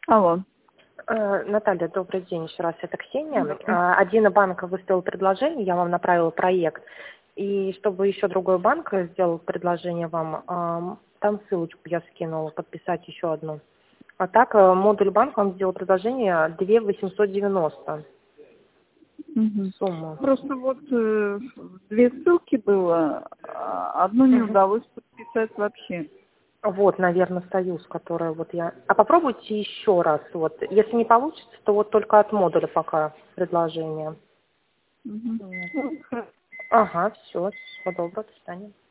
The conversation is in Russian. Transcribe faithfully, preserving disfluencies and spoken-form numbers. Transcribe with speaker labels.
Speaker 1: Алло.
Speaker 2: Э, Наталья, добрый день еще раз, это Ксения.
Speaker 1: Добрый.
Speaker 2: Э, Один банк выставил предложение, я вам направила проект. И чтобы еще другой банк сделал предложение вам, ам, там ссылочку я скинула, подписать еще одну. А так, э, модуль банк вам сделал предложение две тысячи восемьсот девяносто
Speaker 1: Мгм.
Speaker 2: сумма.
Speaker 1: Просто вот э, две ссылки было, а одну не
Speaker 2: Мгм.
Speaker 1: удалось подписать вообще.
Speaker 2: Вот, наверное, союз, который вот я... А попробуйте еще раз. Вот. Если не получится, то вот только от модуля пока предложение.
Speaker 1: Мгм.
Speaker 2: Вот.
Speaker 1: Ну, хорошо.
Speaker 2: Ага, все. Всего доброго, до свидания.